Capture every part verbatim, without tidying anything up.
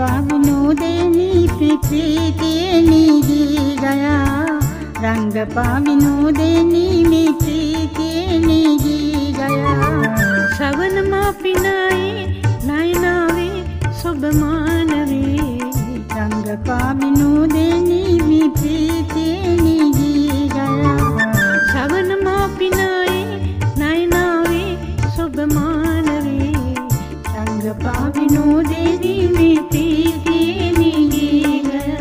विनोदेनी प्रीतिये निगी गया रंग पा विनोदेनी में प्रीतिये निगी गया श्रवण मापिनाए नयनावे शुभ मानवे रंग पा विनोदेनी में प्रीतिये निगी गया श्रवण मापिनाए नयनावे शुभ मानवे रंग पा विनोदेनी में प्रीतिये निगी गया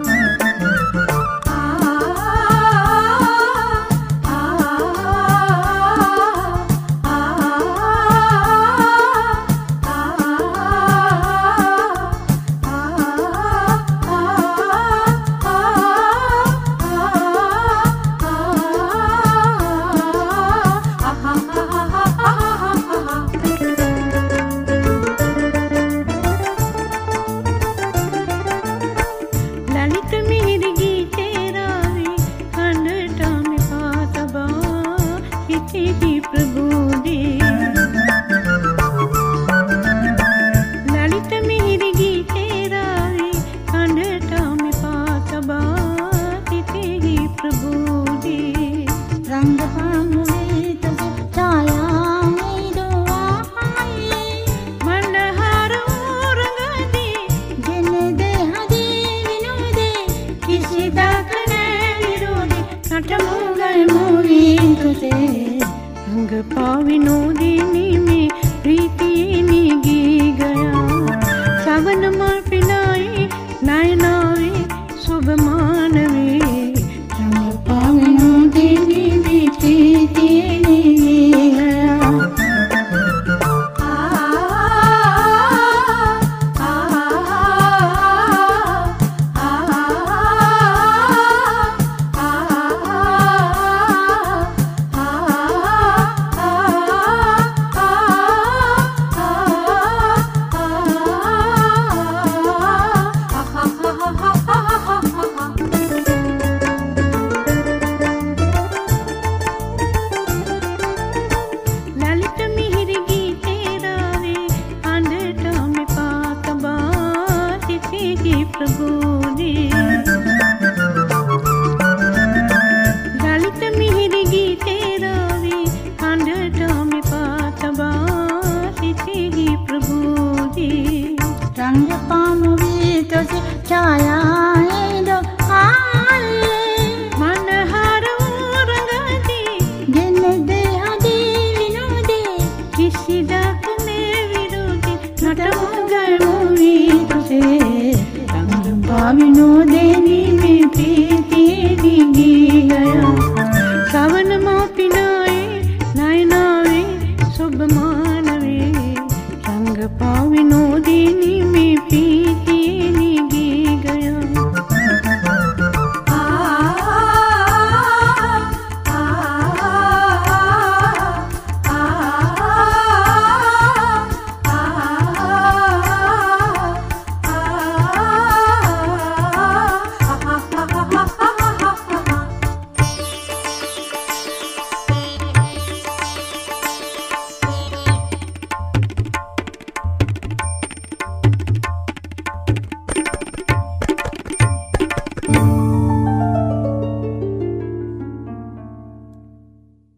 रंग पा विनोदिनी में प्रीतिये निगी गया श्रवण मापिनाए नयनावे शुभ मानवे रंग पा विनोदिनी में प्रीतिये निगी गया ललित मिहिर गीते रावे अंधटा में पातबा सितेगी प्रभु जी रंग पामुवी तुझे छाया दो आए मन हारो रंग दे जिन दे हदी विनोदे किसी दाक ने विरोधी नटमो गरमुवी तुझे विनोदेनी में प्रीतिये निगी गया श्रवण मापिनाए नयनावे शुभ मान